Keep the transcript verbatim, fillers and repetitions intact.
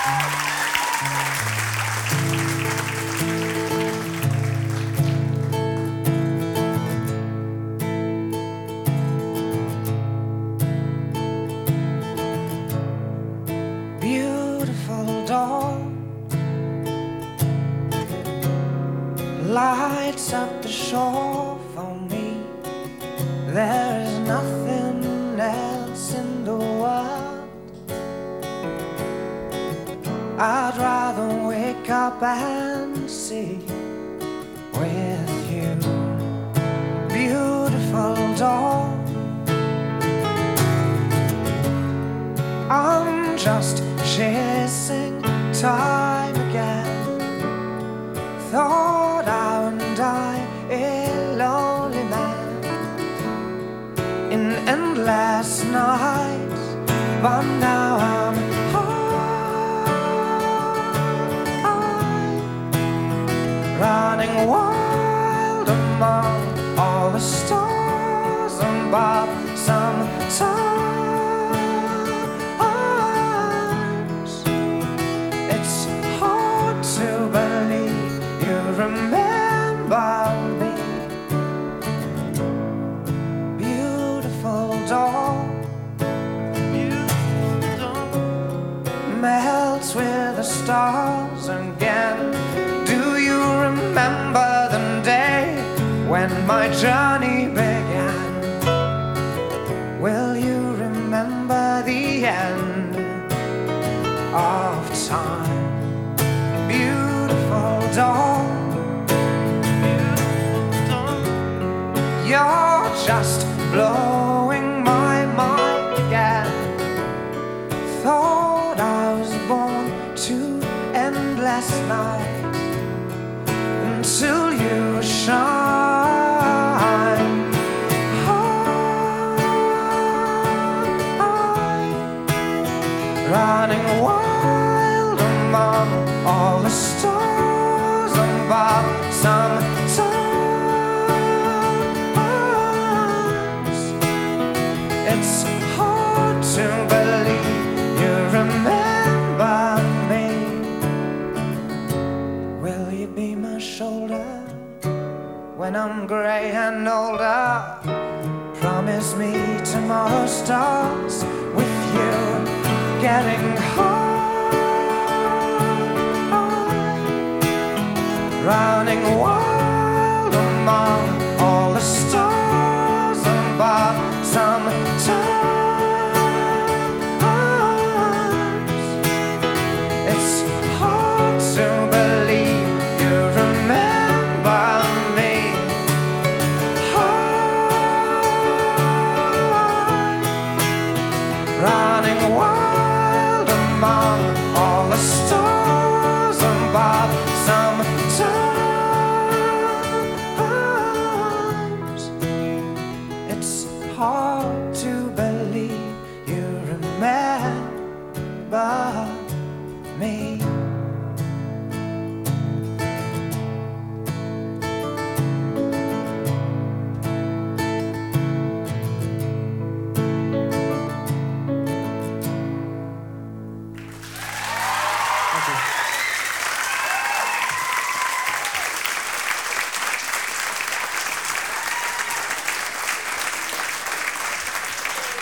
Beautiful dawn lights up the shore for me. There is nothing else in the world. I'd rather wake up and see with you. Beautiful dawn, I'm just chasing time again. Thought I would die a lonely man in endless nights, but now I'm high, running wild among all the stars above. Sometimes it's hard to believe you remember me. Beautiful dawn, melts with the stars again. Do you remember the day when my journey began? Will you remember the end of time? Beautiful dawn, you're just blowing my mind again. Thought I was born to endless nights until you shine. Running wild among all the stars above. Sometimes it's hard to believe you remember me. Will you be my shoulder when I'm gray and older? Promise me tomorrow starts with you getting high, running wild among all the stars above. Sometimes it's hard to believe you remember me. High, running wild among all the stars above. Sometimes it's hard to believe you remember me.